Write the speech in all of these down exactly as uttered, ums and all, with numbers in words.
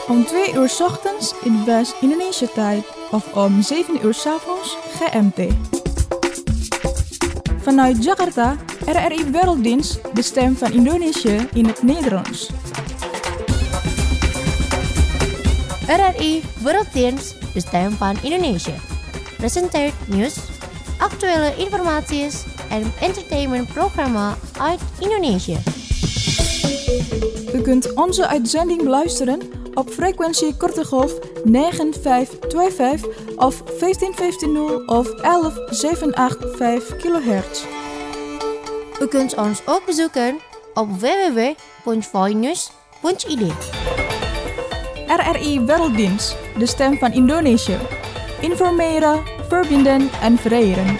Om twee uur 's ochtends in West-Indonesië-tijd of om zeven uur 's avonds G M T. Vanuit Jakarta, R R I Werelddienst, de stem van Indonesië in het Nederlands. R R I Werelddienst, de stem van Indonesië. Presenteert nieuws, actuele informaties en entertainmentprogramma uit Indonesië. U kunt onze uitzending beluisteren op frequentie korte golf negen vijf twee vijf of vijftien vijftien of elf zeven acht vijf kilohertz. U kunt ons ook bezoeken op w w w punt voinews punt i d. R R I Werelddienst, de stem van Indonesië. Informeren, verbinden en vereren.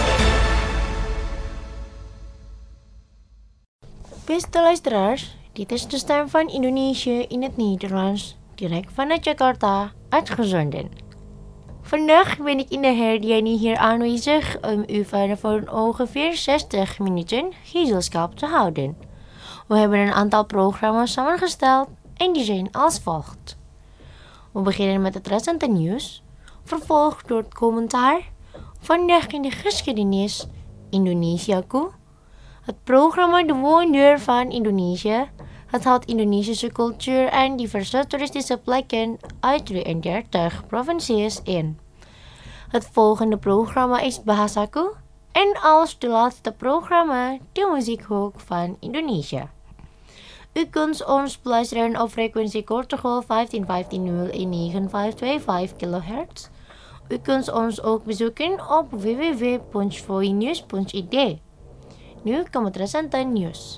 Beste luisteraars, dit is de stem van Indonesië in het Nederlands, direct vanuit Jakarta, uitgezonden. Vandaag ben ik in de herdenking hier aanwezig om u van voor ongeveer zestig minuten gezelschap te houden. We hebben een aantal programma's samengesteld en die zijn als volgt. We beginnen met het recente nieuws, vervolgd door het commentaar, vandaag in de geschiedenis, Indonesiaku, het programma De Wonder van Indonesië. Het houdt Indonesische cultuur en diverse toeristische plekken uit drieëndertig provincies in. Het volgende programma is Bahasaku en als de laatste programma de muziekhoek van Indonesië. U kunt ons beluisteren op frequentie korte golf vijftien vijftien en negen vijf twee vijf kilohertz. U kunt ons ook bezoeken op w w w punt voinews punt i d. Nu komt het recente nieuws.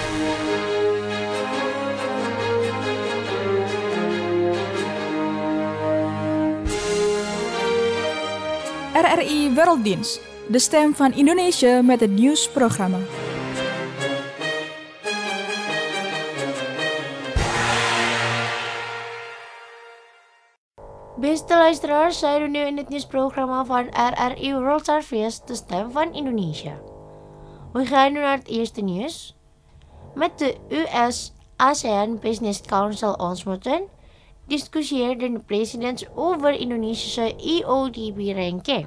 R R I Werelddienst, de stem van Indonesië met het nieuwsprogramma. Beste luisteraars, zijn we nu in het nieuwsprogramma van R R I World Service, de stem van Indonesië. We gaan nu naar het eerste nieuws. Met de U S-ASEAN Business Council ontmoeten, discussieerden de presidents over Indonesische E O D B-ranking.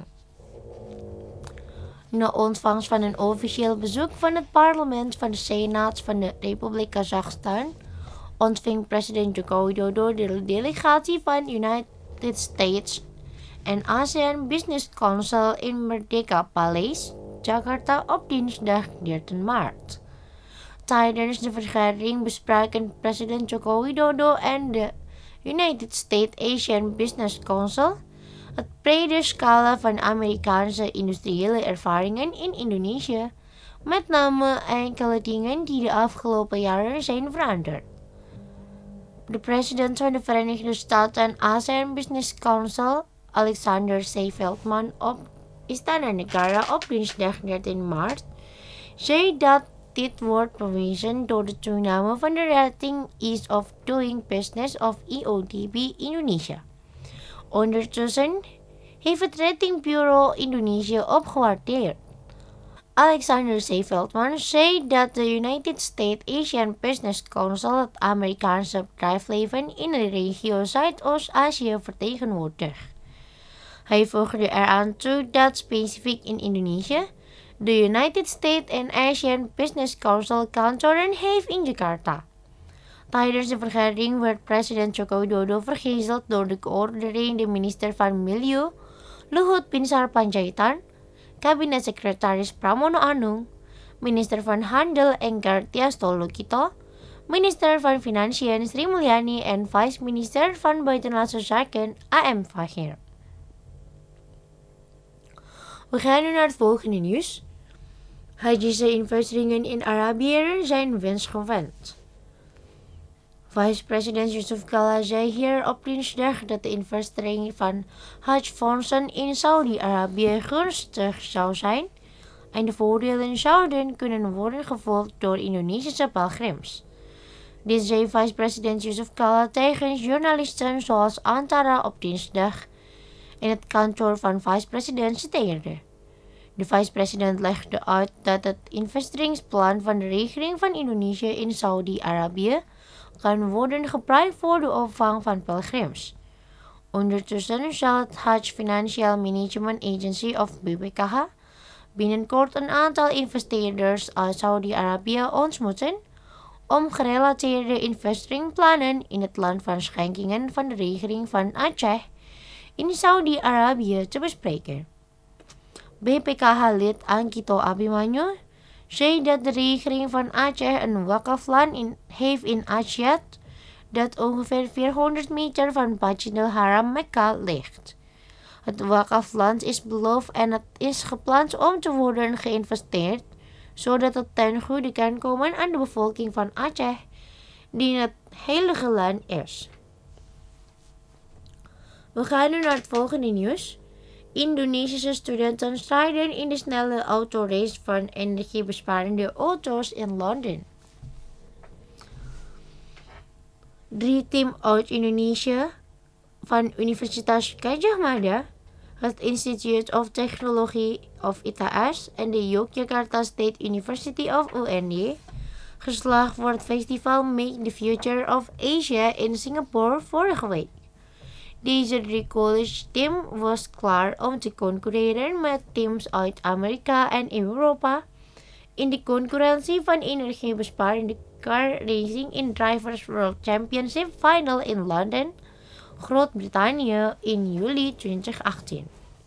Na ontvangst van een officieel bezoek van het parlement van de Senaat van de Republiek Kazachstan, ontving president Joko Widodo de delegatie van United States en ASEAN Business Council in Merdeka Palace, Jakarta op dinsdag dertien maart. Tijdens de vergadering bespraken president Joko Widodo en de United States Asian Business Council het brede scala van Amerikaanse industriële ervaringen in Indonesië, met name enkele dingen die de afgelopen jaren zijn veranderd. De president van de Verenigde Staten ASEAN Business Council, Alexander C. Veldman, op Istana Negara op dinsdag dertien maart, zei dat dit wordt bewezen door de toename van de rating Ease of Doing Business of E O D B Indonesië. Ondertussen heeft het ratingbureau Indonesië opgewaardeerd. Alexander C. Veldman zei dat de United States Asian Business Council het Amerikaanse bedrijfsleven in de regio Zuidoost-Azië vertegenwoordigt. Hij voegde eraan toe dat specifiek in Indonesië de United States en Asian Business Council kantoren heeft in Jakarta. Tijdens de vergadering werd president Joko Widodo vergezeld door de coördinerende minister van Milieu, Luhut Binsar Panjaitan, kabinetssekretaris Pramono Anung, minister van Handel Enggar Tias Tolukito, minister van Financiën Sri Mulyani en vice-minister van Buitenlandse Zaken A M Fahir. We gaan nu naar het volgende nieuws. Hajjische investeringen in Arabieren zijn winstgevend. Vice-president Yusuf Kala zei hier op dinsdag dat de investering van Hajj-fondsen in Saudi-Arabië gunstig zou zijn en de voordelen zouden kunnen worden gevolgd door Indonesische pelgrims. Dit zei vice-president Yusuf Kala tegen journalisten zoals Antara op dinsdag in het kantoor van vice-president citeerde. De vice-president legde uit dat het investeringsplan van de regering van Indonesië in Saudi-Arabië kan worden gebruikt voor de opvang van pelgrims. Ondertussen zal het Hajj Financial Management Agency of B P K H binnenkort een aantal investeerders uit Saudi-Arabië ontmoeten om gerelateerde investeringsplannen in het land van schenkingen van de regering van Aceh in Saudi-Arabië te bespreken. B P K H-lid Ankito Abimanyu zei dat de regering van Aceh een wakafland in, heeft in Aceh dat ongeveer vierhonderd meter van Masjidil Haram Mekka ligt. Het wakafland is beloofd en het is gepland om te worden geïnvesteerd, zodat het ten goede kan komen aan de bevolking van Aceh, die in het heilige land is. We gaan nu naar het volgende nieuws. Indonesische studenten strijden in de snelle autorace van energiebesparende auto's in Londen. Drie teams uit Indonesië van Universitas Gadjah Mada, het Institute of Technology of I T S en de Yogyakarta State University of U N D geslaagd voor het festival Make the Future of Asia in Singapore vorige week. Deze drie college team was klaar om te concurreren met teams uit Amerika en Europa in de concurrentie van energiebesparende car racing in Drivers World Championship Final in Londen, Groot-Brittannië in juli twintig achttien.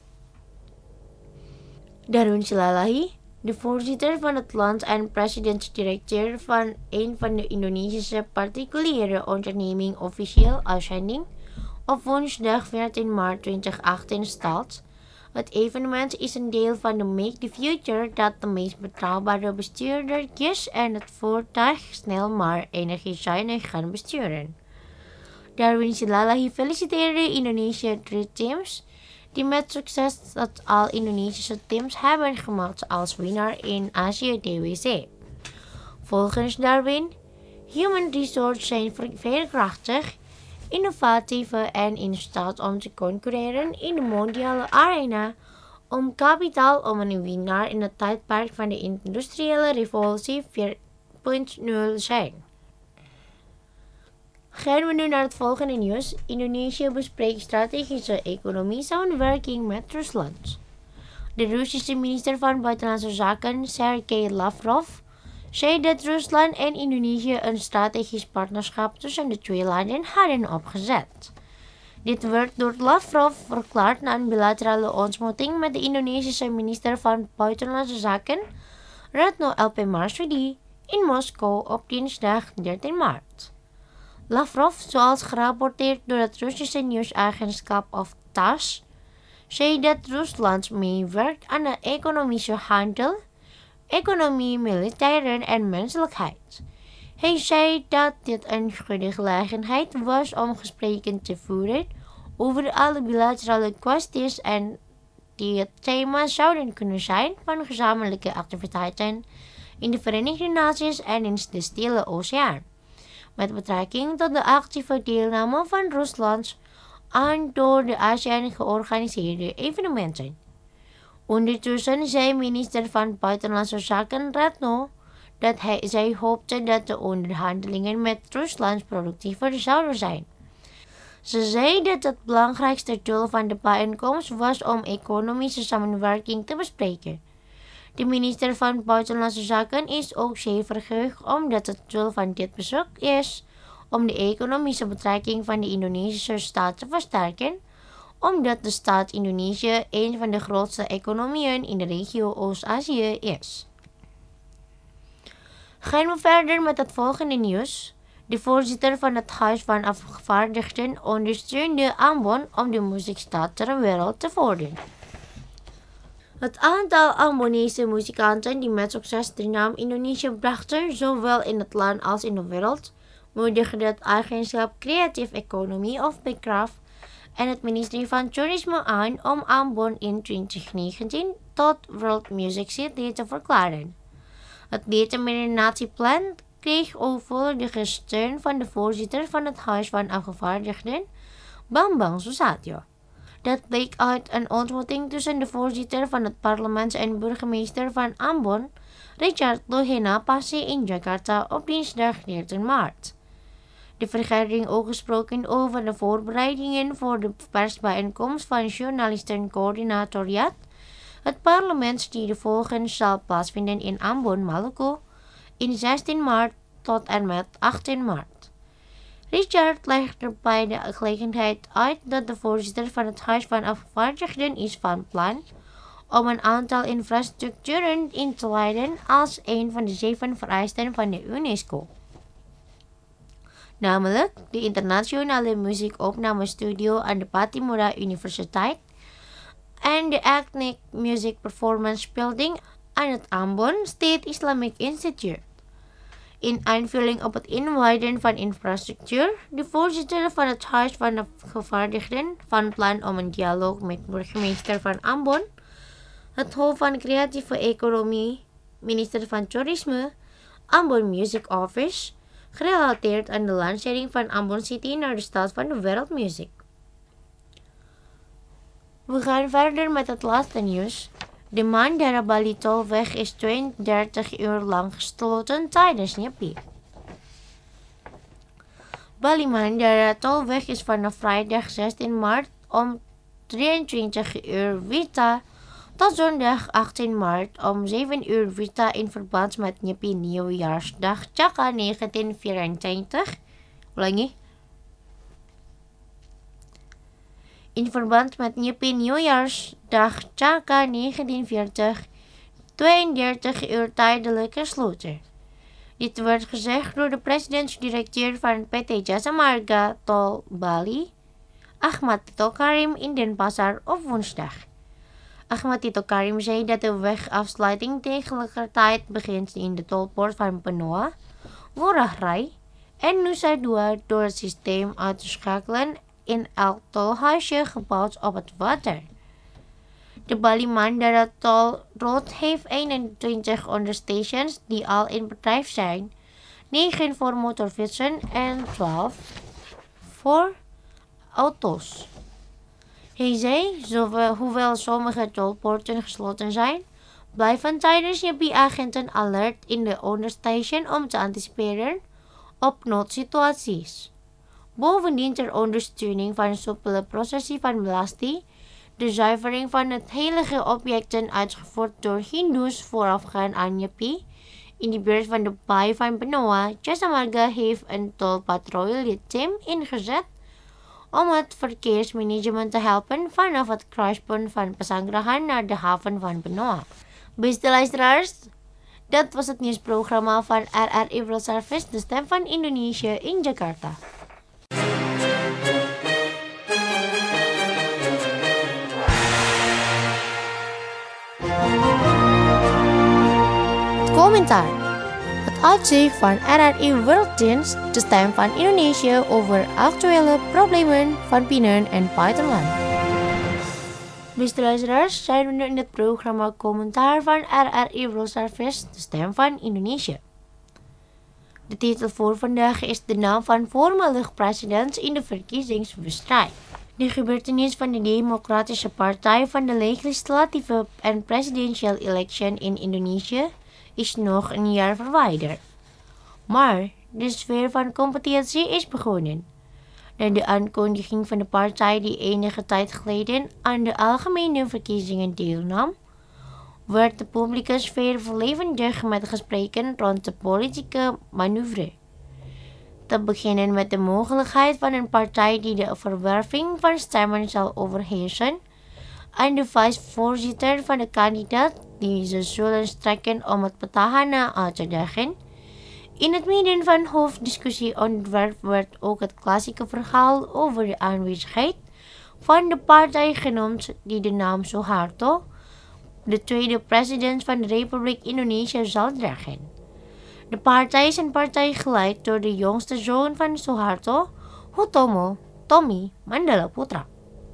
Darwin Silalahi, de voorzitter van het land en president-directeur van een van de Indonesische particuliere onderneming officieel uitzending, op woensdag veertien maart twintig achttien stelt: het evenement is een deel van de Make the Future dat de meest betrouwbare bestuurder kiest en het voertuig snel maar energiezuinig gaan besturen. Darwin Silalahi feliciteerde Indonesië drie teams die met succes dat al Indonesische teams hebben gemaakt als winnaar in Azië D W C. Volgens Darwin, human resources zijn veerkrachtig, innovatief en in staat om te concurreren in de mondiale arena om kapitaal om een winnaar in het tijdperk van de industriële revolutie vier punt nul zijn. Gaan we nu naar het volgende nieuws. Indonesië bespreekt strategische economie samenwerking met Rusland. De Russische minister van Buitenlandse Zaken, Sergei Lavrov, zei dat Rusland en Indonesië een strategisch partnerschap tussen de twee landen hadden opgezet. Dit werd door Lavrov verklaard na een bilaterale ontmoeting met de Indonesische minister van Buitenlandse Zaken, Retno L P Marsudi, in Moskou op dinsdag dertien maart. Lavrov, zoals gerapporteerd door het Russische nieuwsagentschap of T A S S, zei dat Rusland meewerkt aan de economische handel, economie, militairen en menselijkheid. Hij zei dat dit een goede gelegenheid was om gesprekken te voeren over alle bilaterale kwesties en die het thema zouden kunnen zijn van gezamenlijke activiteiten in de Verenigde Naties en in de Stille Oceaan, met betrekking tot de actieve deelname van Rusland aan door de ASEAN georganiseerde evenementen. Ondertussen zei minister van Buitenlandse Zaken Retno dat hij, zij hoopte dat de onderhandelingen met Rusland productiever zouden zijn. Ze zei dat het belangrijkste doel van de bijeenkomst was om economische samenwerking te bespreken. De minister van Buitenlandse Zaken is ook zeer verheugd omdat het doel van dit bezoek is om de economische betrekking van de Indonesische staat te versterken, omdat de staat Indonesië een van de grootste economieën in de regio Oost-Azië is. Gaan we verder met het volgende nieuws. De voorzitter van het Huis van Afgevaardigden ondersteunde Ambon om de muziekstad ter wereld te vorderen. Het aantal Ambonese muzikanten die met succes de naam Indonesië brachten, zowel in het land als in de wereld, moedigde het agentschap Creative Economy of B C R A F en het ministerie van Toerisme aan om Ambon in twintig negentien tot World Music City te verklaren. Het determinatieplan kreeg ook volledige steun van de voorzitter van het Huis van Afgevaardigden, Bambang Susatyo. Dat bleek uit een ontmoeting tussen de voorzitter van het parlement en burgemeester van Ambon, Richard Lohena Passi in Jakarta op dinsdag dertien maart. De vergadering ook gesproken over de voorbereidingen voor de persbijeenkomst van journalistencoördinatoriaat. Het parlementsstudievolgen zal plaatsvinden in Ambon, Maluku, in zestien maart tot en met achttien maart. Richard legde bij de gelegenheid uit dat de voorzitter van het Huis van Afgevaardigden is van plan om een aantal infrastructuren in te leiden als een van de zeven vereisten van de UNESCO. Namelijk de internationale muziekopnamestudio aan de Pattimura Universiteit en de Ethnic Music Performance Building aan het Ambon State Islamic Institute. In aanvulling op het inwijden van infrastructuur, de voorzitter van het Huis van Afgevaardigden van plan om een dialoog met burgemeester van Ambon, het hoofd van creatieve economie, minister van toerisme, Ambon Music Office, gerelateerd aan de lancering van Ambon City naar de stad van de wereldmuziek. We gaan verder met het laatste nieuws. De Mandara-Bali-tolweg is tweeëndertig uur lang gesloten tijdens Nyepi. Bali-Mandara-tolweg is vanaf vrijdag zestien maart om drieëntwintig uur Wita tot zondag achttien maart om zeven uur Wita in verband met Nyepi Nieuwjaarsdag Chaka negentien vierentwintig. Ulangi. In verband met Nyepi Nieuwjaarsdag Chaka negentien veertig, tweeëndertig uur tijdelijk gesloten. Dit werd gezegd door de presidentsdirecteur van P T Jasa Marga Tol Bali, Ahmad Tito Karim in Denpasar op woensdag. Ahmad Tito Karim zei dat de wegafsluiting tegelijkertijd begint in de tolpoort van Benoa, Ngurah Rai en Nusa Dua door het systeem uit te schakelen in elk tolhuisje gebouwd op het water. De Bali-Mandara tolroute heeft eenentwintig onderstations die al in bedrijf zijn, negen voor motorfietsen en twaalf voor auto's. Hij zei, zowel, hoewel sommige tolpoorten gesloten zijn, blijven tijdens Nyepi agenten alert in de onderstation om te anticiperen op noodsituaties. Bovendien ter ondersteuning van een soepele processie van belasting, de zuivering van het heilige objecten uitgevoerd door Hindoes voorafgaan aan Nyepi, in de buurt van de baai van Benoa, Jasa Marga heeft een tolpatrouille-team ingezet om het verkeersmanagement te helpen vanaf het kruispunt van Pesanggerahan naar de haven van Benoa. Beste luisteraars, dat was het nieuwsprogramma van R R I World Service, de stem van Indonesië in Jakarta. Commentaar. Het uitzicht van R R I Werelddienst, de stem van Indonesië over actuele problemen van binnen- en buitenland. Beste luisteraars, zijn we nu in het programma Commentaar van R R I World Service, de stem van Indonesië. De titel voor vandaag is de naam van voormalig president in de verkiezingswedstrijd. De gebeurtenis van de Democratische Partij van de legislatieve en presidential election in Indonesië is nog een jaar verwijderd. Maar de sfeer van competitie is begonnen. Na de aankondiging van de partij die enige tijd geleden aan de algemene verkiezingen deelnam, werd de publieke sfeer verlevendig met gesprekken rond de politieke manoeuvre. Te beginnen met de mogelijkheid van een partij die de verwerving van stemmen zal overheersen en de vicevoorzitter van de kandidaat die ze zullen strekken om het petahana uit te dagen. In het midden van hoofddiscussieonderwerp werd ook het klassieke verhaal over de aanwezigheid van de partij genoemd die de naam Suharto, de tweede president van de Republiek Indonesië, zal dragen. De partij is een partij geleid door de jongste zoon van Suharto, Hutomo Tommy Mandala Putra.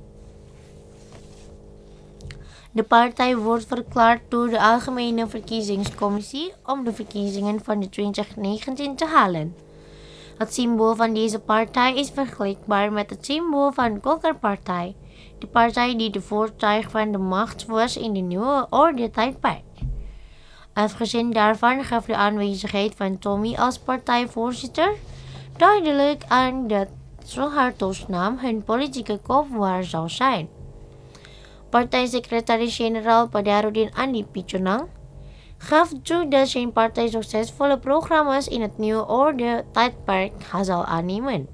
De partij wordt verklaard door de Algemene Verkiezingscommissie om de verkiezingen van de twintig negentien te halen. Het symbool van deze partij is vergelijkbaar met het symbool van de Golkar-partij, de partij die de voertuig van de macht was in de nieuwe orde-tijdperk. Afgezien daarvan gaf de aanwezigheid van Tommy als partijvoorzitter duidelijk aan dat Suharto's naam hun politieke kopwaar zou zijn. Partijsecretaris-generaal Padarudin Andi Pichonang gaf toe dat zijn partij succesvolle programma's in het nieuwe orde-tijdperk zal aannemen.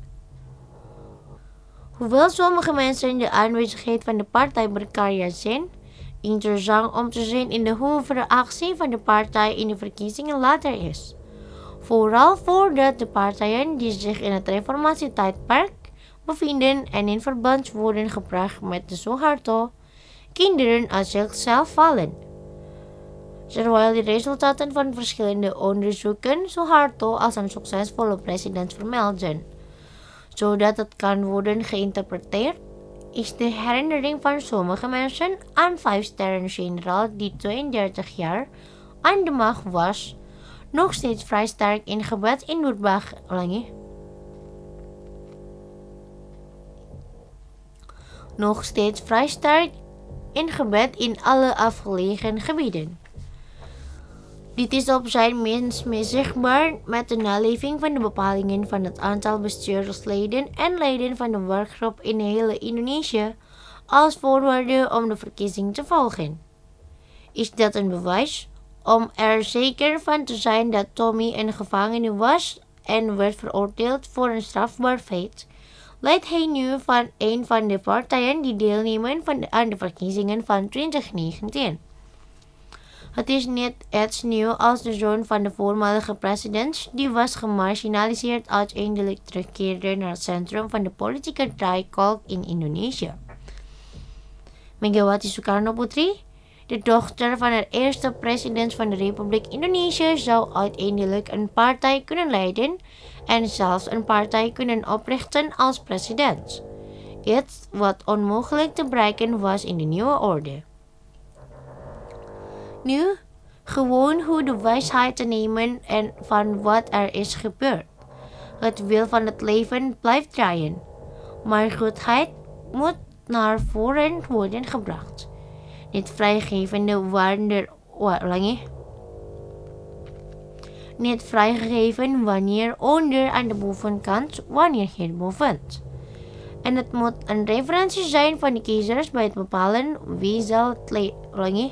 Hoewel sommige mensen de aanwezigheid van de partij Berkarya zijn, interessant om te zien in de hoeverre actie van de partij in de verkiezingen later is. Vooral voordat de partijen die zich in het reformatietijdperk bevinden en in verband worden gebracht met de Suharto, kinderen uit zichzelf vallen. Terwijl de resultaten van verschillende onderzoeken Suharto als een succesvolle president vermelden, zodat het kan worden geïnterpreteerd, is de herinnering van sommige mensen aan vijfsterren-generaal die tweeëndertig jaar aan de macht was, nog steeds vrij sterk ingebed in doorbraak, nog steeds vrij sterk ingebed in alle afgelegen gebieden. Dit is op zijn minst meer zichtbaar met de naleving van de bepalingen van het aantal bestuursleden en leden van de werkgroep in hele Indonesië als voorwaarde om de verkiezing te volgen. Is dat een bewijs om er zeker van te zijn dat Tommy een gevangene was en werd veroordeeld voor een strafbaar feit, leidt hij nu van een van de partijen die deelnemen van de, aan de verkiezingen van twintig negentien. Het is niet iets nieuws als de zoon van de voormalige president, die was gemarginaliseerd, uiteindelijk terugkeerde naar het centrum van de politieke draaikolk in Indonesië. Megawati Soekarno-Putri, de dochter van de eerste president van de Republiek Indonesië, zou uiteindelijk een partij kunnen leiden en zelfs een partij kunnen oprichten als president. Iets wat onmogelijk te bereiken was in de nieuwe orde. Nu, gewoon hoe de wijsheid te nemen en van wat er is gebeurd. Het wiel van het leven blijft draaien, maar goedheid moet naar voren worden gebracht. Niet vrijgevende wanneer, niet vrijgegeven wanneer onder aan de bovenkant wanneer hierboven. En het moet een referentie zijn van de kiezers bij het bepalen wie zal het leiden.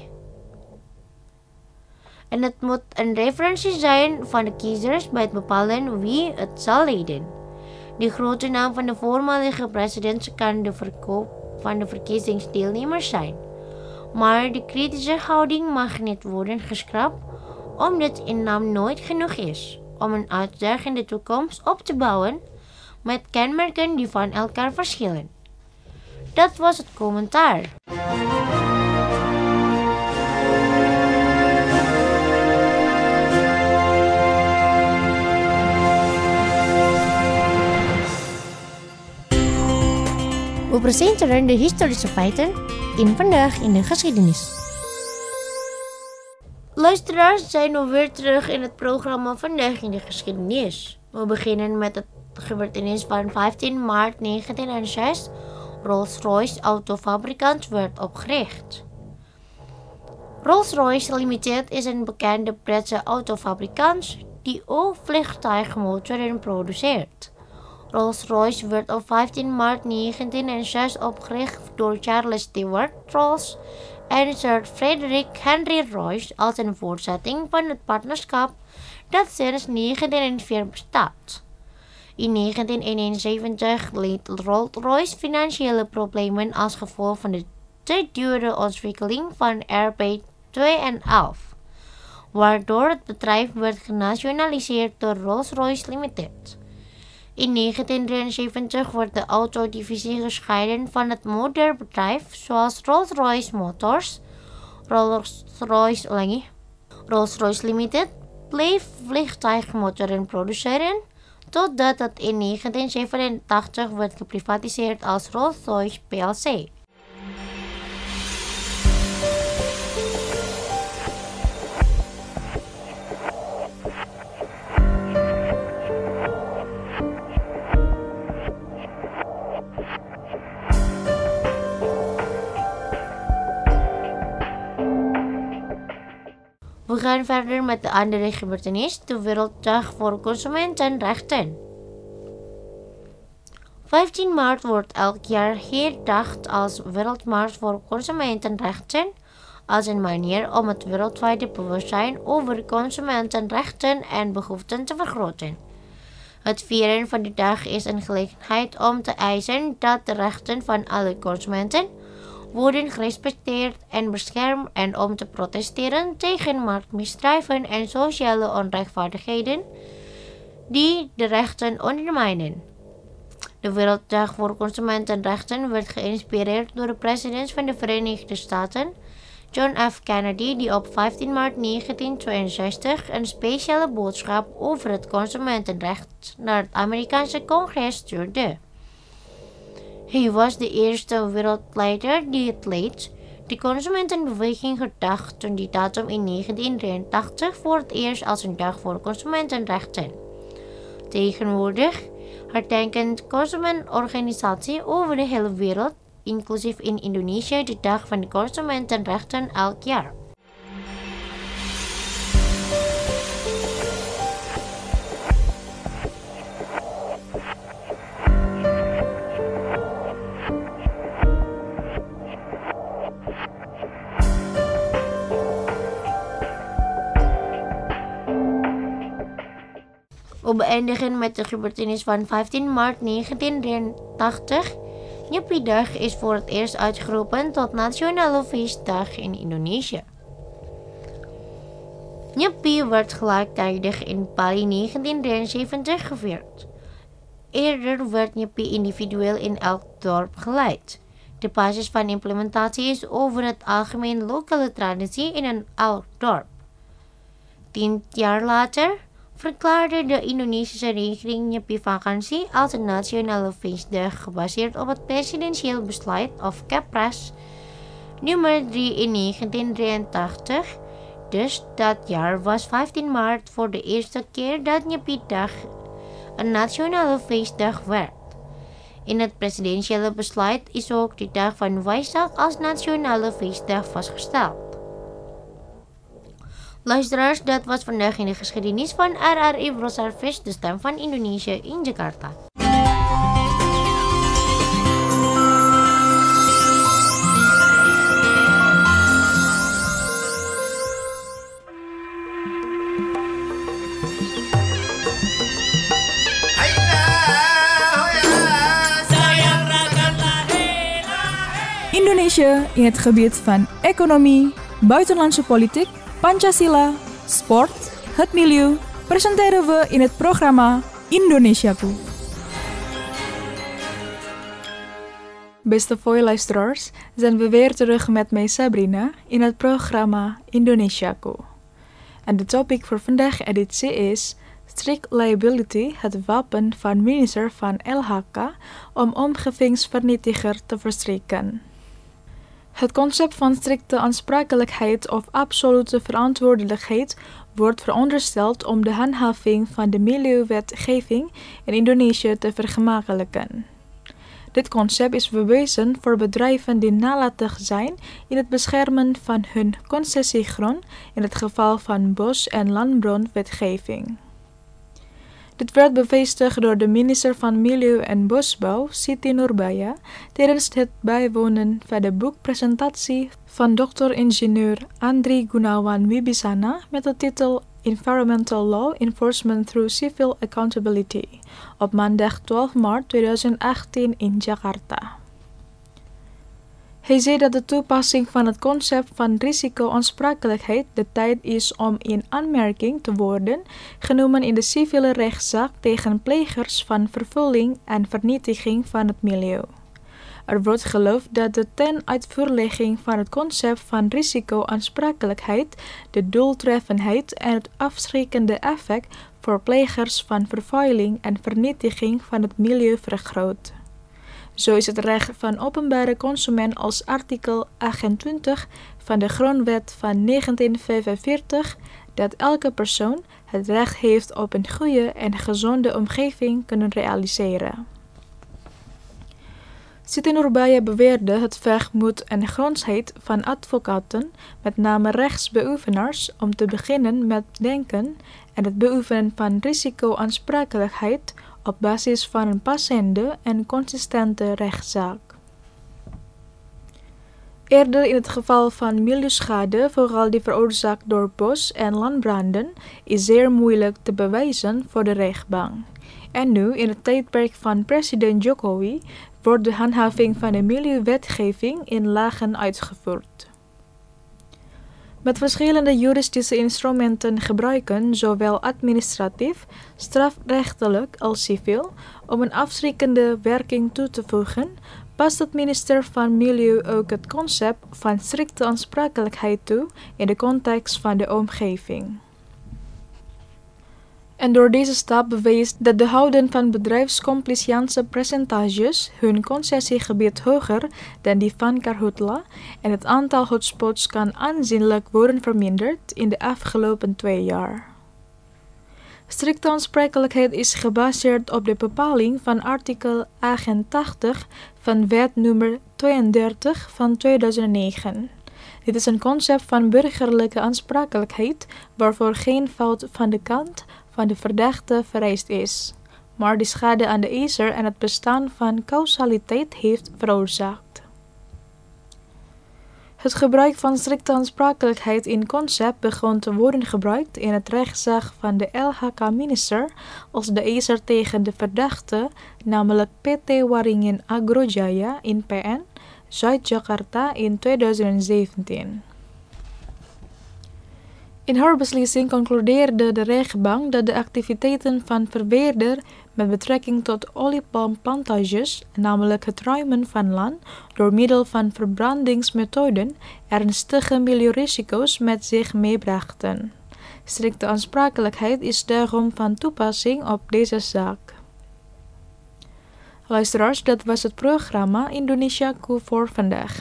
En het moet een referentie zijn van de kiezers bij het bepalen wie het zal leiden. De grote naam van de voormalige president kan de verkoop van de verkiezingsdeelnemers zijn. Maar de kritische houding mag niet worden geschrapt, omdat een naam nooit genoeg is om een uitdagende toekomst op te bouwen met kenmerken die van elkaar verschillen. Dat was het commentaar. We presenteren de historische feiten in Vandaag in de Geschiedenis. Luisteraars, zijn we weer terug in het programma Vandaag in de Geschiedenis. We beginnen met het gebeurtenis van vijftien maart negentienhonderdzes. Rolls-Royce autofabrikant werd opgericht. Rolls-Royce Limited is een bekende Britse autofabrikant die ook vliegtuigmotoren produceert. Rolls-Royce werd op vijftien maart negentienhonderdzes opgericht door Charles Stewart Rolls en Sir Frederick Henry Royce als een voortzetting van het partnerschap dat sinds negentienhonderdvier bestaat. In negentien eenenzeventig leed Rolls-Royce financiële problemen als gevolg van de te dure ontwikkeling van R B tweeënelf, waardoor het bedrijf werd genationaliseerd door Rolls-Royce Limited. In negentien drieënzeventig wordt de autodivisie gescheiden van het moederbedrijf zoals Rolls-Royce Motors. Rolls-Royce Rolls-Royce Limited bleef vliegtuigmotoren produceren totdat het in negentien zevenentachtig werd geprivatiseerd als Rolls-Royce P L C. We gaan verder met de andere gebeurtenis, de Werelddag voor Consumentenrechten. vijftien maart wordt elk jaar herdacht als Wereldmaand voor Consumentenrechten, als een manier om het wereldwijde bewustzijn over consumentenrechten en behoeften te vergroten. Het vieren van de dag is een gelegenheid om te eisen dat de rechten van alle consumenten worden gerespecteerd en beschermd en om te protesteren tegen marktmisdrijven en sociale onrechtvaardigheden die de rechten ondermijnen. De Werelddag voor Consumentenrechten werd geïnspireerd door de president van de Verenigde Staten, John F. Kennedy, die op vijftien maart negentien tweeënzestig een speciale boodschap over het consumentenrecht naar het Amerikaanse Congres stuurde. Hij was de eerste wereldleider die het leed. De consumentenbeweging herdacht toen die datum in negentien drieëntachtig voor het eerst als een dag voor consumentenrechten. Tegenwoordig herdenken consumentenorganisaties over de hele wereld, inclusief in Indonesië, de dag van de consumentenrechten elk jaar. We beëindigen met de gebeurtenis van vijftien maart negentien drieëntachtig. Nyepi-dag is voor het eerst uitgeroepen tot nationale feestdag in Indonesië. Nyepi werd gelijktijdig in Bali negentien drieënzeventig gevierd. Eerder werd Nyepi individueel in elk dorp geleid. De basis van implementatie is over het algemeen lokale traditie in een oud dorp. Tien jaar later verklaarde de Indonesische regering Nyepi-vakantie als een nationale feestdag gebaseerd op het presidentieel besluit of Kepres nummer drie in negentien drieëntachtig. Dus dat jaar was vijftien maart voor de eerste keer dat Nyepi-dag een nationale feestdag werd. In het presidentiële besluit is ook de dag van Waisak als nationale feestdag vastgesteld. Luisteraars, dat was vandaag in de geschiedenis van R R I World Service, de stem van Indonesië in Jakarta. Indonesië in het gebied van economie, buitenlandse politiek, Pancasila, sport, het milieu, presenteren we in het programma Indonesiaku. Beste Voice-luisteraars, zijn we weer terug met mij Sabrina in het programma Indonesiaku. En de topic voor vandaag editie is Strict Liability, het wapen van minister van L H K om omgevingsvernietiger te verstrikken. Het concept van strikte aansprakelijkheid of absolute verantwoordelijkheid wordt verondersteld om de handhaving van de milieuwetgeving in Indonesië te vergemakkelijken. Dit concept is bewezen voor bedrijven die nalatig zijn in het beschermen van hun concessiegrond in het geval van bos- en landbouwwetgeving. Dit werd bevestigd door de minister van Milieu en Bosbouw, Siti Nurbaya, tijdens het bijwonen van de boekpresentatie van dokter-ingenieur Andri Gunawan Wibisana met de titel Environmental Law Enforcement Through Civil Accountability op maandag twaalf maart tweeduizend achttien in Jakarta. Hij zei dat de toepassing van het concept van risicoaansprakelijkheid de tijd is om in aanmerking te worden genomen in de civiele rechtszaak tegen plegers van vervuiling en vernietiging van het milieu. Er wordt geloofd dat de tenuitvoerlegging van het concept van risicoaansprakelijkheid de doeltreffendheid en het afschrikkende effect voor plegers van vervuiling en vernietiging van het milieu vergroot. Zo is het recht van openbare consument als artikel achtentwintig van de Grondwet van negentien vijfenveertig dat elke persoon het recht heeft op een goede en gezonde omgeving kunnen realiseren. Siti Nurbaya beweerde het vechtmoed en grondsheid van advocaten, met name rechtsbeoefenaars, om te beginnen met denken en het beoefenen van risicoaansprakelijkheid op basis van een passende en consistente rechtszaak. Eerder in het geval van milieuschade, vooral die veroorzaakt door bos- en landbranden, is zeer moeilijk te bewijzen voor de rechtbank. En nu, in het tijdperk van president Jokowi, wordt de handhaving van de milieuwetgeving in lagen uitgevoerd. Met verschillende juridische instrumenten gebruiken, zowel administratief, strafrechtelijk als civiel, om een afschrikkende werking toe te voegen, past het ministerie van Milieu ook het concept van strikte aansprakelijkheid toe in de context van de omgeving. En door deze stap bewees dat de houden van bedrijfscompliancepercentages hun concessiegebied hoger dan die van Karhutla en het aantal hotspots kan aanzienlijk worden verminderd in de afgelopen twee jaar. Strikte aansprakelijkheid is gebaseerd op de bepaling van artikel achtentachtig van wet nummer tweeëndertig van tweeduizend negen. Dit is een concept van burgerlijke aansprakelijkheid waarvoor geen fout van de kant van de verdachte vereist is, maar die schade aan de eisen en het bestaan van causaliteit heeft veroorzaakt. Het gebruik van strikte aansprakelijkheid in concept begon te worden gebruikt in het rechtszaak van de L H K-minister als de eiser tegen de verdachte, namelijk P T Waringin Agrojaya in P N, Zuid-Jakarta in tweeduizend zeventien. In haar beslissing concludeerde de rechtbank dat de activiteiten van verweerder met betrekking tot oliepalmplantages, namelijk het ruimen van land door middel van verbrandingsmethoden, ernstige milieurisico's met zich meebrachten. Strikte aansprakelijkheid is daarom van toepassing op deze zaak. Luisteraars, dat was het programma Indonesiaku voor vandaag.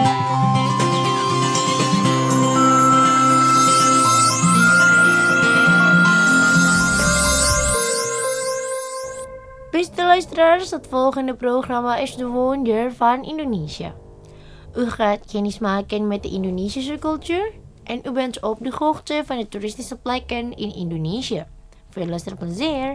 Beste luisteraars, het volgende programma is De Wonder van Indonesië. U gaat kennis maken met de Indonesische cultuur en u bent op de hoogte van de toeristische plekken in Indonesië. Veel luisterplezier!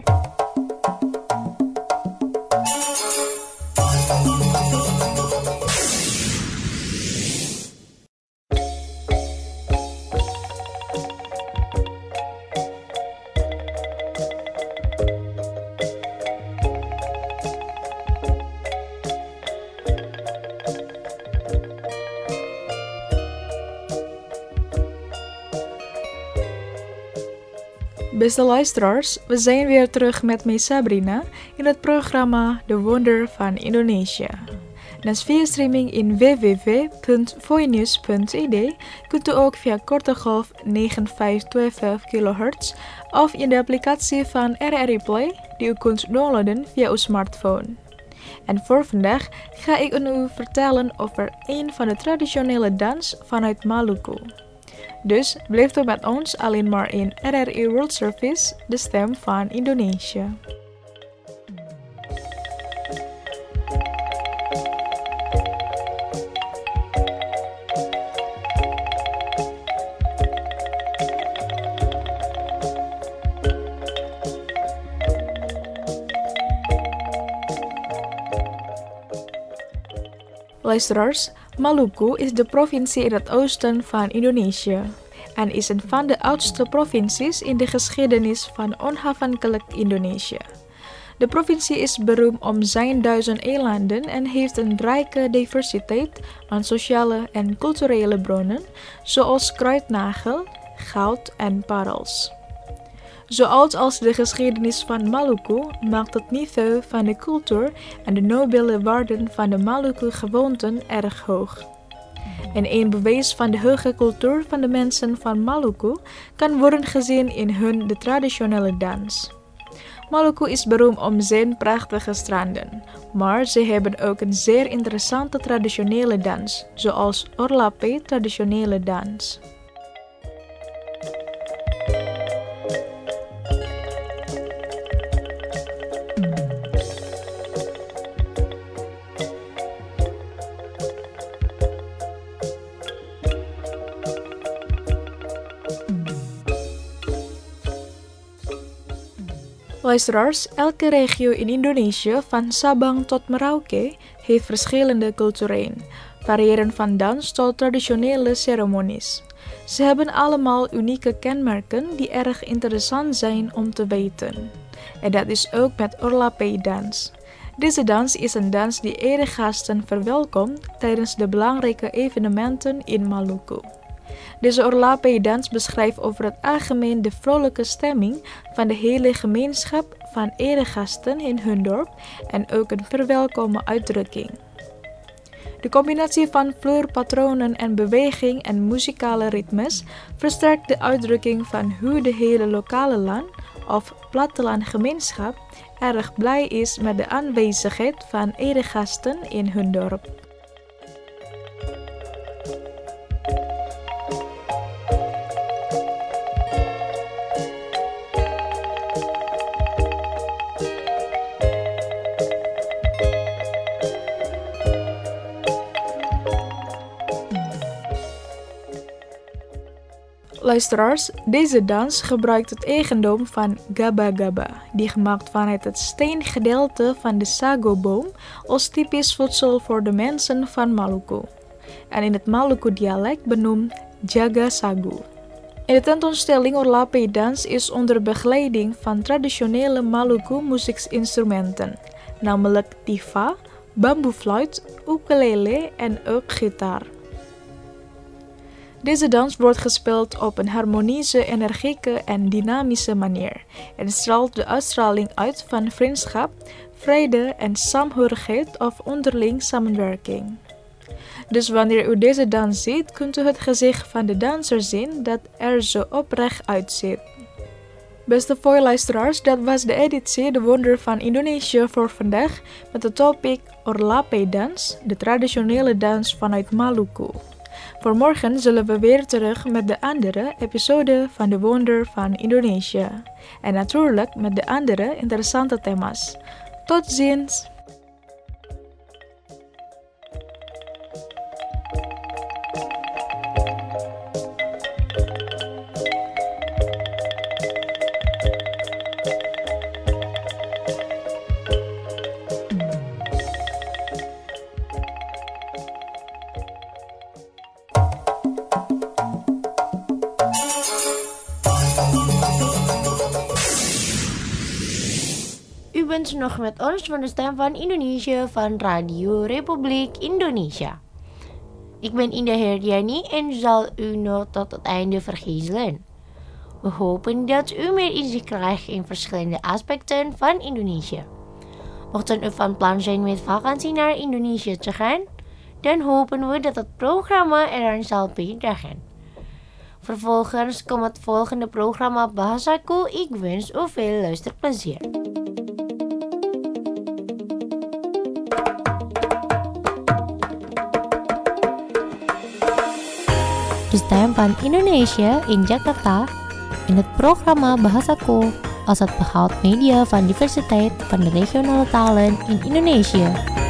Beste luisteraars, we zijn weer terug met mij Sabrina in het programma De Wonder van Indonesië. Naast via streaming in w w w punt voinews punt i d kunt u ook via korte golf negen vijf twee vijf kilohertz of in de applicatie van R R I Play die u kunt downloaden via uw smartphone. En voor vandaag ga ik u vertellen over een van de traditionele dans vanuit Maluku. Dus blijft u met ons alleen maar in R R I World Service, de stem van Indonesië. Luisteraars, Maluku is de provincie in het oosten van Indonesië en is een van de oudste provincies in de geschiedenis van onafhankelijk Indonesië. De provincie is beroemd om zijn duizend eilanden en heeft een rijke diversiteit aan sociale en culturele bronnen, zoals kruidnagel, goud en parels. Zo oud als de geschiedenis van Maluku maakt het niveau van de cultuur en de nobele waarden van de Maluku-gewoonten erg hoog. En een bewijs van de hoge cultuur van de mensen van Maluku kan worden gezien in hun de traditionele dans. Maluku is beroemd om zijn prachtige stranden, maar ze hebben ook een zeer interessante traditionele dans, zoals Orlape traditionele dans. Luisteraars, elke regio in Indonesië, van Sabang tot Merauke, heeft verschillende culturen, variëren van dans tot traditionele ceremonies. Ze hebben allemaal unieke kenmerken die erg interessant zijn om te weten. En dat is ook met Orlapé-dans. Deze dans is een dans die eregasten verwelkomt tijdens de belangrijke evenementen in Maluku. Deze Orlapé-dans beschrijft over het algemeen de vrolijke stemming van de hele gemeenschap van eregasten in hun dorp en ook een verwelkome uitdrukking. De combinatie van kleurpatronen en beweging en muzikale ritmes versterkt de uitdrukking van hoe de hele lokale land of plattelandgemeenschap erg blij is met de aanwezigheid van eregasten in hun dorp. Luisteraars, deze dans gebruikt het eigendom van gaba-gaba, die gemaakt vanuit het steengedeelte van de sagoboom als typisch voedsel voor de mensen van Maluku. En in het Maluku-dialect benoemd jaga sagu. In de tentoonstelling Orlapé-dans is onder begeleiding van traditionele Maluku muzieksinstrumenten, namelijk tifa, bamboefluit, ukulele en ook gitaar. Deze dans wordt gespeeld op een harmonische, energieke en dynamische manier en straalt de uitstraling uit van vriendschap, vrede en saamhorigheid of onderling samenwerking. Dus wanneer u deze dans ziet, kunt u het gezicht van de danser zien dat er zo oprecht uitziet. Beste luisteraars, dat was de editie De Wonder van Indonesië voor vandaag met het topic Orlapé-dans, de traditionele dans vanuit Maluku. Voor morgen zullen we weer terug met de andere episode van De Wonder van Indonesië. En natuurlijk met de andere interessante thema's. Tot ziens! U bent nog met ons van de Stem van Indonesië van Radio Republiek Indonesia. Ik ben Indah Herdiani en zal u nog tot het einde vergezelen. We hopen dat u meer inzicht krijgt in verschillende aspecten van Indonesië. Mochten u van plan zijn met vakantie naar Indonesië te gaan, dan hopen we dat het programma eraan zal bijdragen. Vervolgens komt het volgende programma Bahasaku. Ik wens u veel luisterplezier. De Stem van Indonesië in Jakarta in het programma Bahasaku als het behoud media van diversiteit van de regionale talen in Indonesië.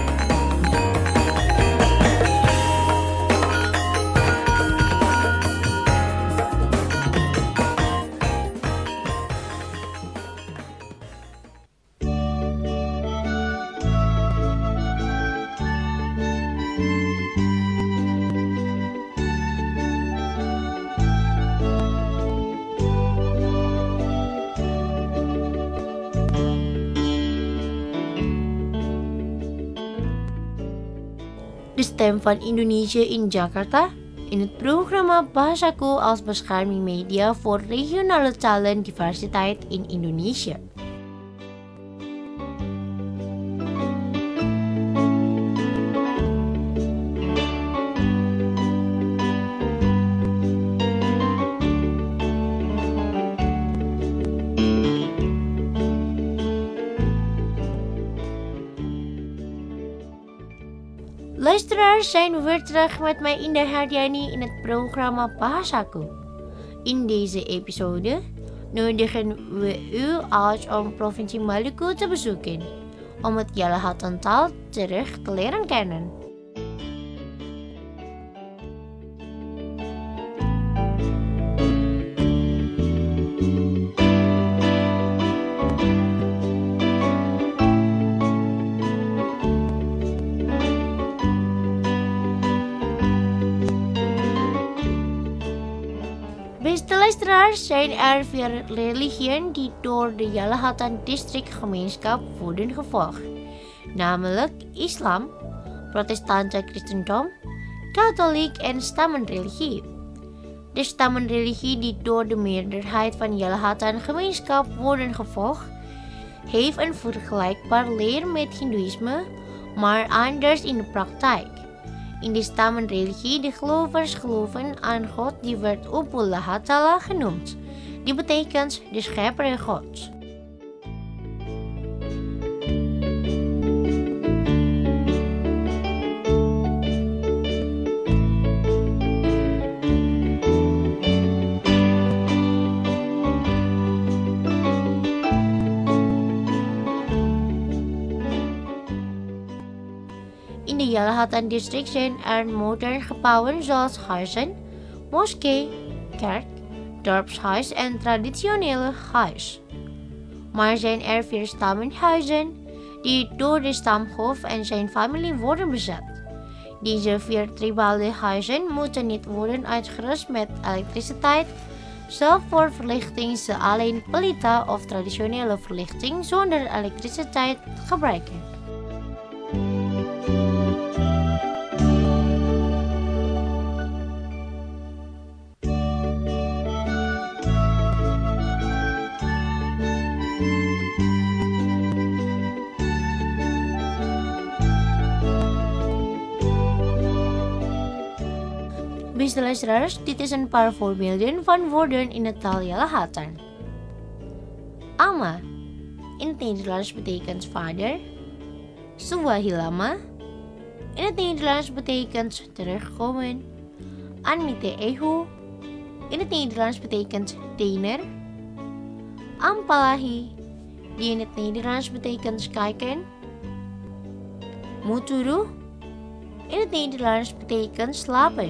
De Stem van Indonesië in Jakarta in het programma Bahasaku als bescherming media voor regionale talendiversiteit in Indonesië. Luisteraars, zijn we weer terug met mij Indah Herdiani in het programma Bahasaku. In deze episode nodigen we u uit om provincie Maluku te bezoeken, om het Jalahatan-taal terug te leren kennen. Luisteraars, zijn er vier religieën die door de Jalahatan districtgemeenschap worden gevolgd, namelijk islam, protestantse christendom, katholiek en stammenreligie. De stammenreligie die door de meerderheid van Jalahatan gemeenschap worden gevolgd, heeft een vergelijkbaar leer met Hindoeïsme, maar anders in de praktijk. In de stammenreligie de gelovers geloven aan God die werd Ubul-Lahatala genoemd. Die betekent de schepper God. In de Jalahatan district zijn er moderne gebouwen zoals huizen, moskee, kerk, dorpshuis en traditionele huis. Maar zijn er vier stammenhuizen die door de stamhoofd en zijn familie worden bezet. Deze vier tribale huizen moeten niet worden uitgerust met elektriciteit. Zelf voor verlichting ze alleen pelita of traditionele verlichting zonder elektriciteit gebruiken. Beste luisteraars, dit is een paar voorbeelden van woorden in de taal Jalahatan. Ama, in het Nederlands betekent vader. Suwahilama, in het Nederlands betekent terugkomen. Anmite Ehu, in het Nederlands betekent tiener. Ampalahi, die in het Nederlands betekent kijken. Muturu, in het Nederlands betekent slapen.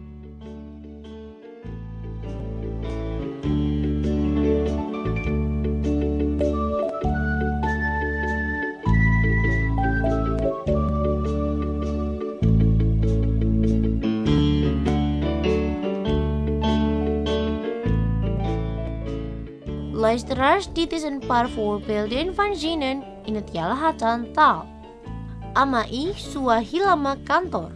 Luisteraars, dit is een paar voorbeelden van zinnen in het Jalahatan taal. Amai suwahilama kantor.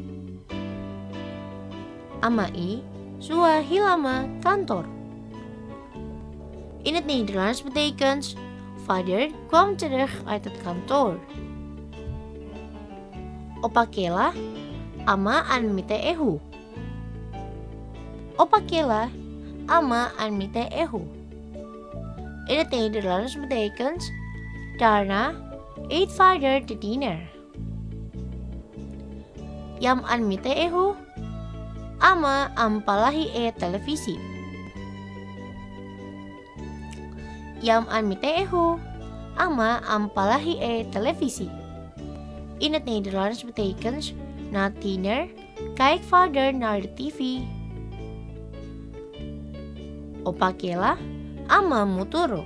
Amai suwahilama kantor. In het Nederlands betekent vader kwam terug uit het kantoor. Opakela ama anmite ehu. Opakela ama anmite ehu. In het Nederlands betekent daarna eet vader de diner. Yam anmite ehu ama ampalahi e televisi. Yam anmite ehu ama ampalahi e televisi. In het Nederlands betekent na tiener kijk vader naar de tv. Opakela ama muturu.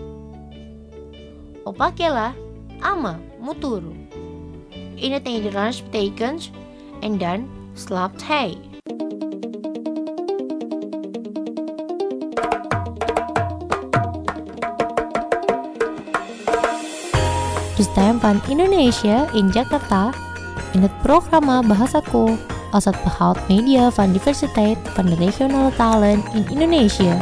Opakela ama muturu. In het Nederlands betekent en dan slaapt hij. De Stem van Indonesia in Jakarta in het programma Bahasaku als het behoud media van diversiteit van de regionale talen in Indonesië.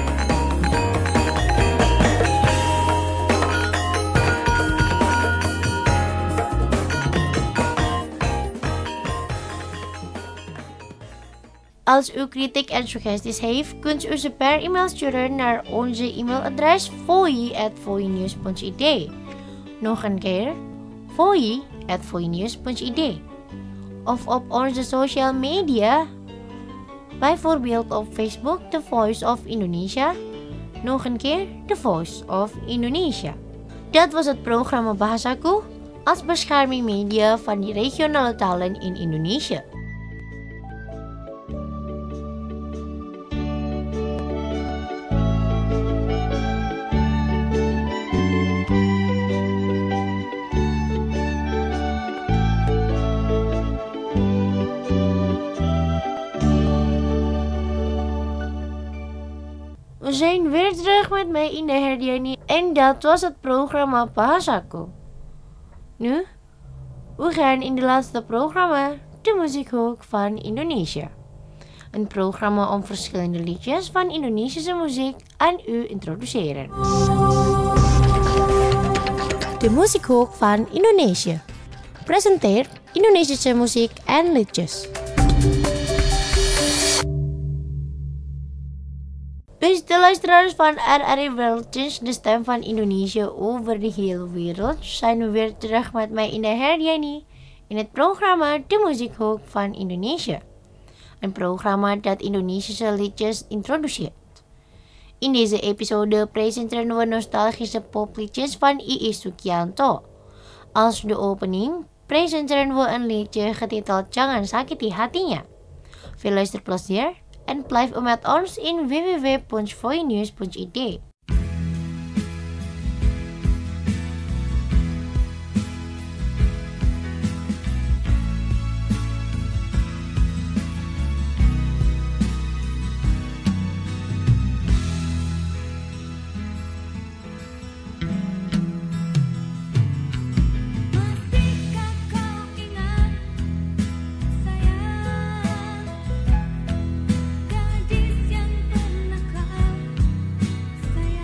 Als u kritiek en suggesties heeft, kunt u ze per e-mail sturen naar onze e-mailadres voi at voinews punt i d. Nog een keer, voi at voinews punt i d. Of op onze social media, bijvoorbeeld op Facebook The Voice of Indonesia. Nog een keer The Voice of Indonesia. Dat was het programma Bahasaku als bescherming media van de regionale talen in Indonesië. zijn weer terug met mij Ina Herdiani en dat was het programma Bahasaku. Nu, we gaan in de laatste programma de muziekhoek van Indonesië. Een programma om verschillende liedjes van Indonesische muziek aan u introduceren. De muziekhoek van Indonesië presenteert Indonesische muziek en liedjes. Beste luisteraars van R R I Wereldjes, de stem van Indonesië over de hele wereld, zijn we weer terug met mij Ina Herdiani in het programma De Muziekhoek van Indonesië. Een programma dat Indonesische liedjes introduceert. In deze episode presenteren we nostalgische popliedjes van I I Sugianto. Als de opening presenteren we een liedje getiteld Jangan Sakiti Hatinya. Veel luisterplezier en blijf met ons in w w w punt voinews punt i d. Gadis yang pernah kau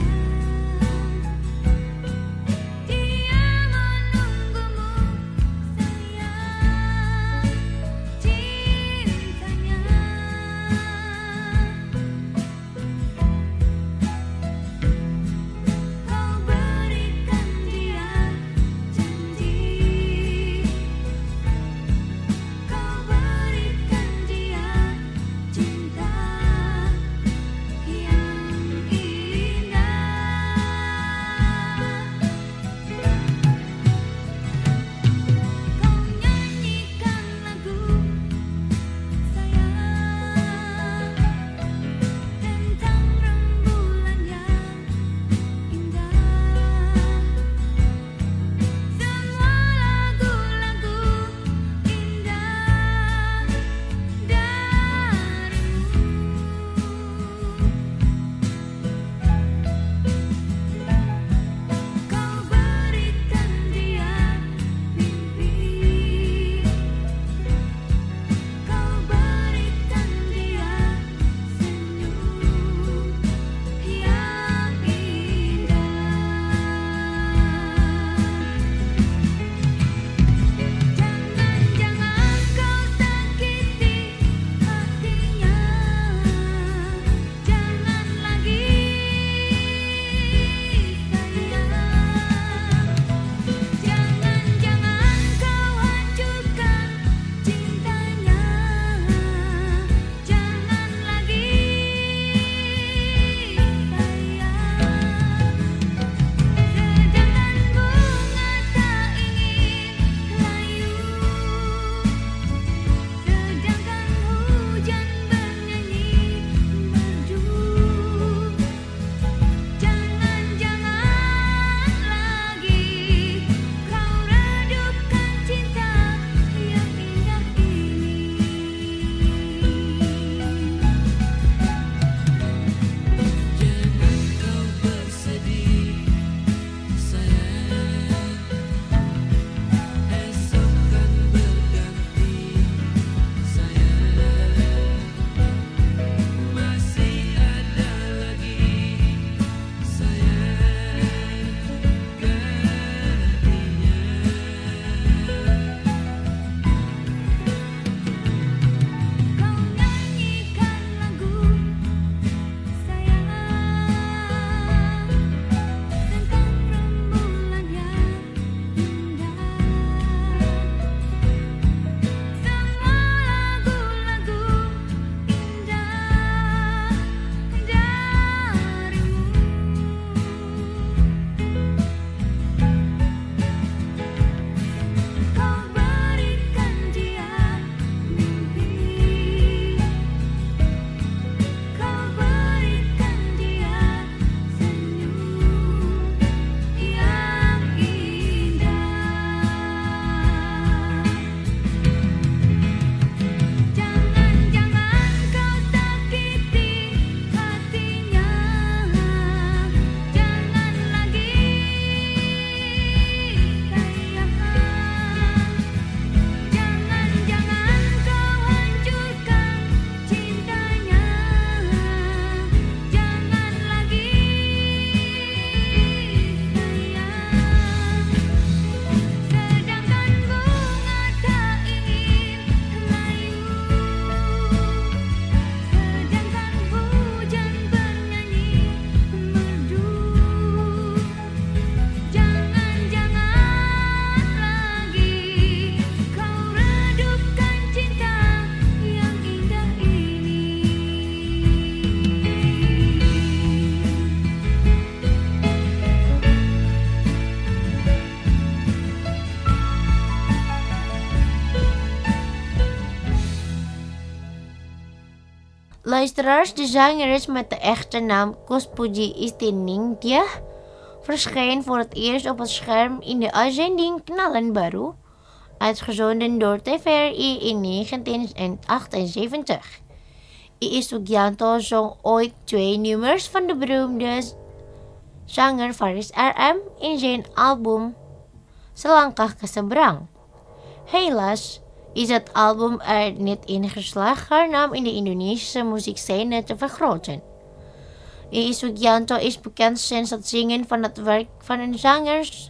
Luisteraars, de zangeres met de echte naam Kospuji Istiningtya verscheen voor het eerst op het scherm in de uitzending Knallen Baru, uitgezonden door T V R I in negentien achtenzeventig. Iis Sugianto zong ooit twee nummers van de beroemde zanger Faris R M in zijn album Selangkah ke Seberang. Helaas is het album er niet in geslaagd haar naam in de Indonesische muziekscene te vergroten. Iis Sugianto is bekend sinds het zingen van het werk van een zanger,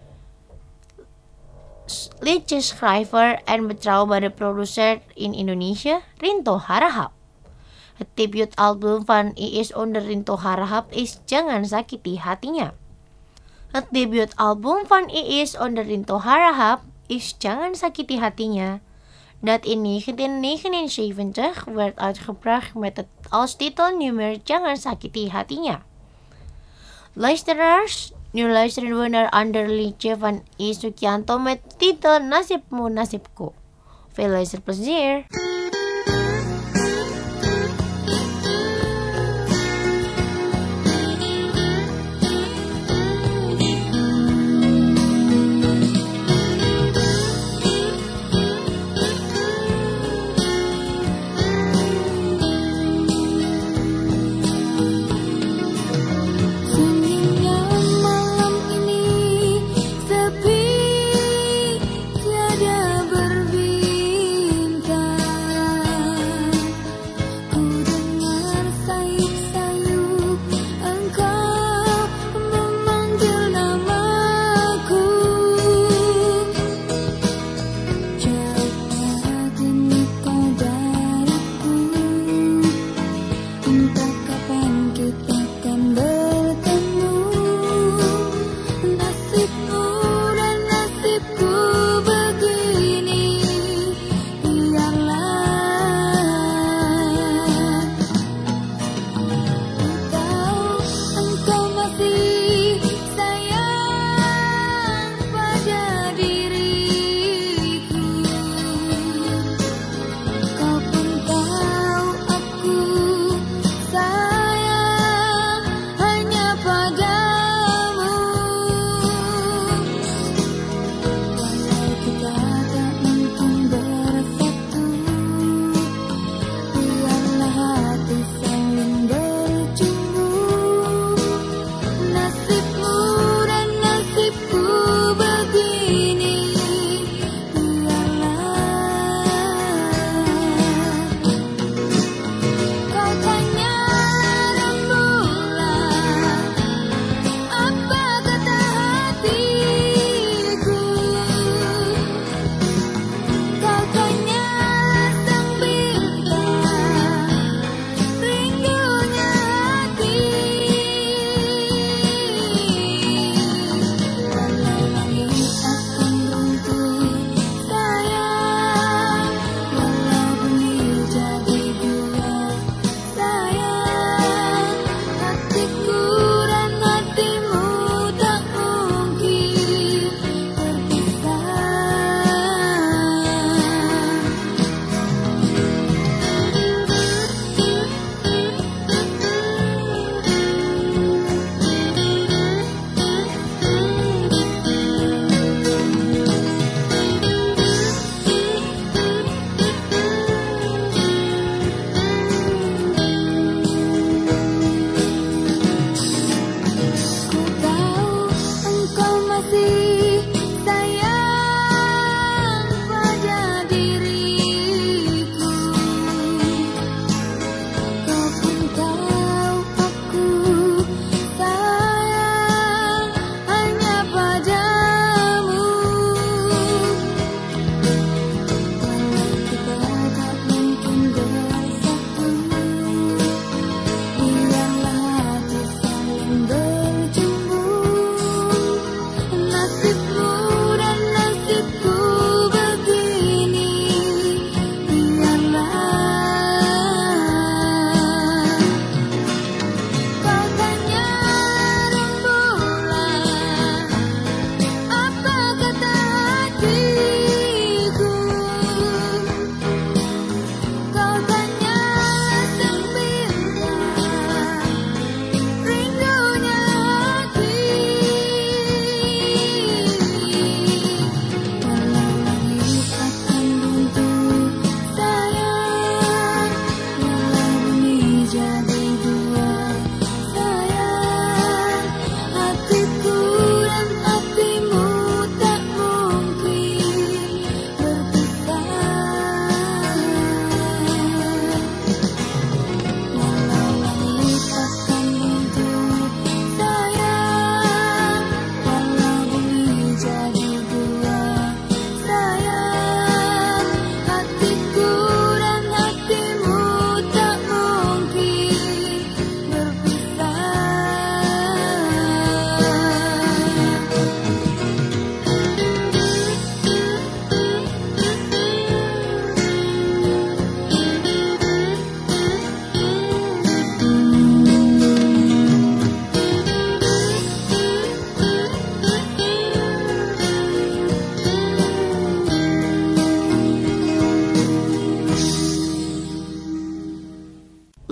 liedjeschrijver en betrouwbare producer in Indonesië, Rinto Harahap. Het debuutalbum van Iis onder Rinto Harahap is Jangan Sakiti Hatinya. Het debuutalbum van Iis onder Rinto Harahap is Jangan Sakiti Hatinya, dat in negentien negenenzeventig werd uitgebracht met het als titelnummer Jangan Sakiti Hatinya. Luisteraars, nu luisteren we naar ander liedje van Iis Sugianto met titel Nasibmu Nasibku. Veel luisterplezier! Sepi, tiada berbintang.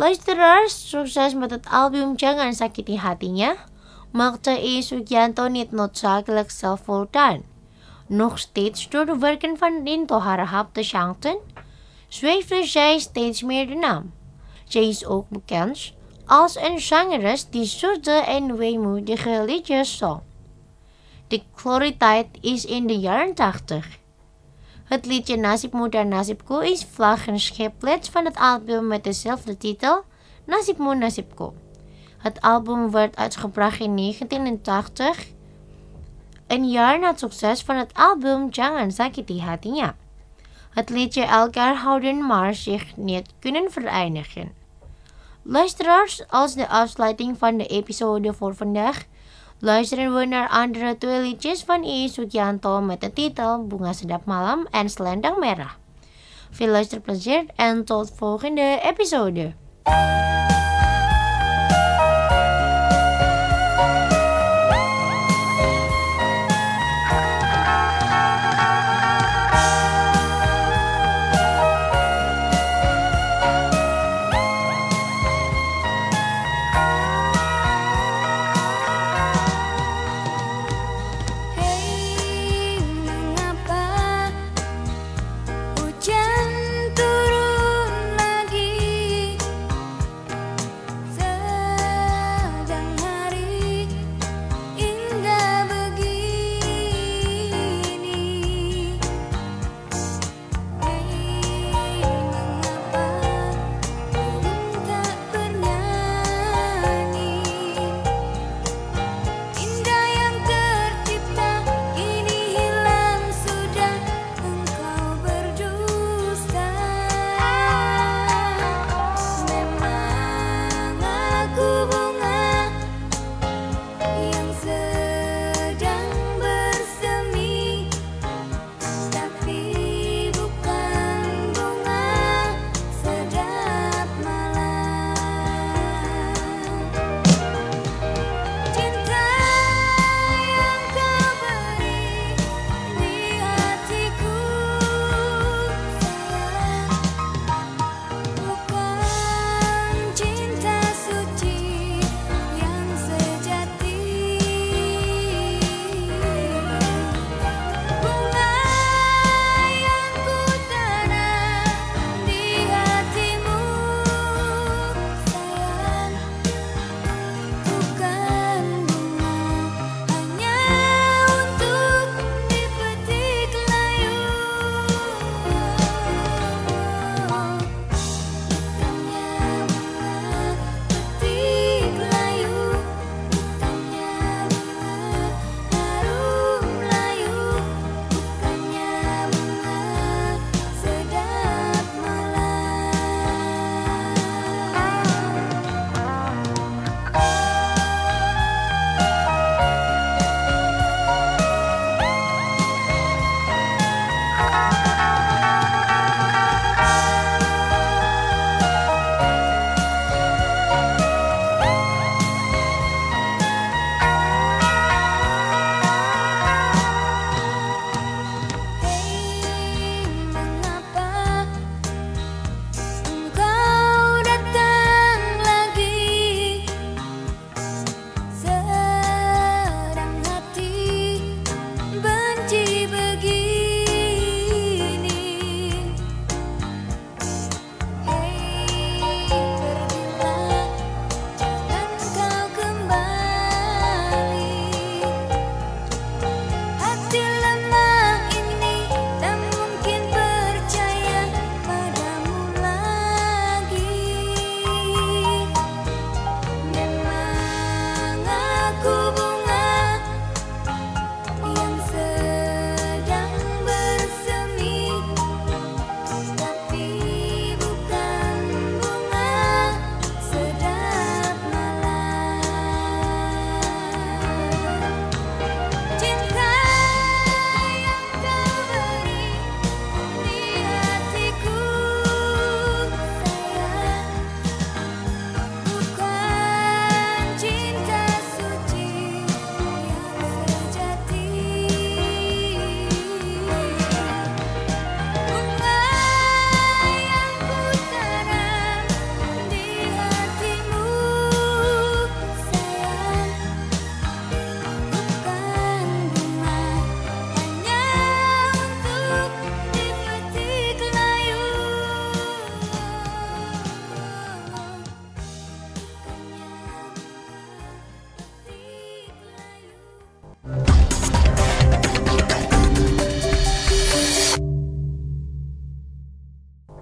Luisteraars, sukses met het album Jangan Sakiti Hatinya maakte E. Sugianto niet noodzakelijk zelf voldaan. Nog steeds door de werken van Rinto Harahap de Shanten zweefde zij steeds meer de naam. Zij is ook bekend als een zangeres die zoete en weemoedige liedjes zong. De glorietijd is in de jaren tachtig. Het liedje Nasibmu dan Nasibku is vlaggenschiplet van het album met dezelfde titel, Nasibmu Nasibku. Het album werd uitgebracht in negentien tachtig, een jaar na het succes van het album Jangan Sakiti Hatinya. Het liedje elkaar houden maar zich niet kunnen verenigen. Luisteraars, als de afsluiting van de episode voor vandaag luisteren we naar andere twee liedjes van I. Sugianto met de titel Bunga Sedap Malam en Selendang Merah. Veel luisterplezier en tot volgende episode.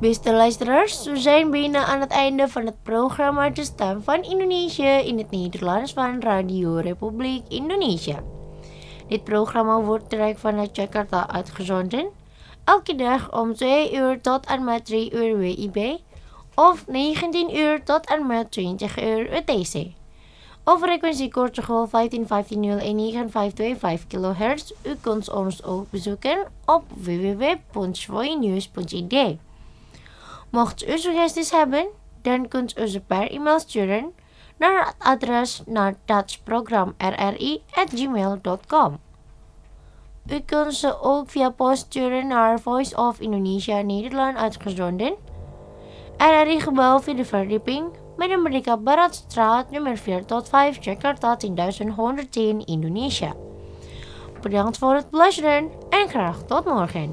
Beste luisteraars, we zijn bijna aan het einde van het programma De Stem van Indonesië in het Nederlands van Radio Republiek Indonesia. Dit programma wordt direct vanuit Jakarta uitgezonden, elke dag om twee uur tot en met drie uur W I B of negentien uur tot en met twintig uur U T C. Op frequentie korte golf vijftien vijftien nul en negen vijf twee vijf kilohertz. U kunt ons ook bezoeken op w w w punt svoinews punt i d. Mocht u suggesties hebben, dan kunt u ze per e-mail sturen naar het adres naar datsprogram r r i at gmail dot com. U kunt ze ook via post sturen naar Voice of Indonesia Nederland uitgezonden, R R I gebouw vierde verdieping, Medan Merdeka Baratstraat nummer vier tot vijf, Jakarta tienduizend honderdtien, Indonesia. Bedankt voor het luisteren en graag tot morgen.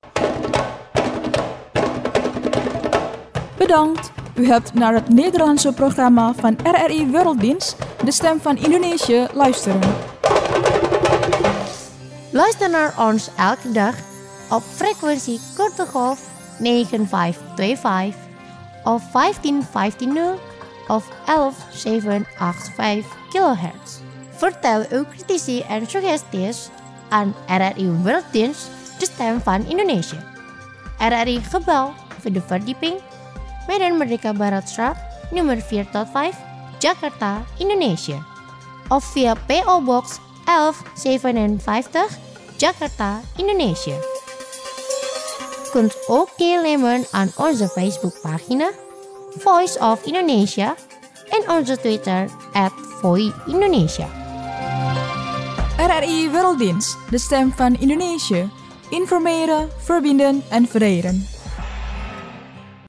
Bedankt. U hebt naar het Nederlandse programma van R R I Werelddienst, De Stem van Indonesië, luisteren. Luister naar ons elke dag op frequentie korte golf negen vijf twee vijf of vijftien vijftien nul of elf zeven acht vijf kilohertz. Vertel uw critici en suggesties aan R R I Werelddienst, De Stem van Indonesië. R R I gebouw voor de verdieping, Medan Merdeka Baratstraat nummer vier tot vijf, Jakarta, Indonesië. Of via P O Box elf zevenenvijftig, Jakarta, Indonesië. U kunt ook deelnemen aan onze Facebookpagina Voice of Indonesia en onze Twitter at Voi Indonesia. R R I Werelddienst, De Stem van Indonesië. Informeren, verbinden en vereren.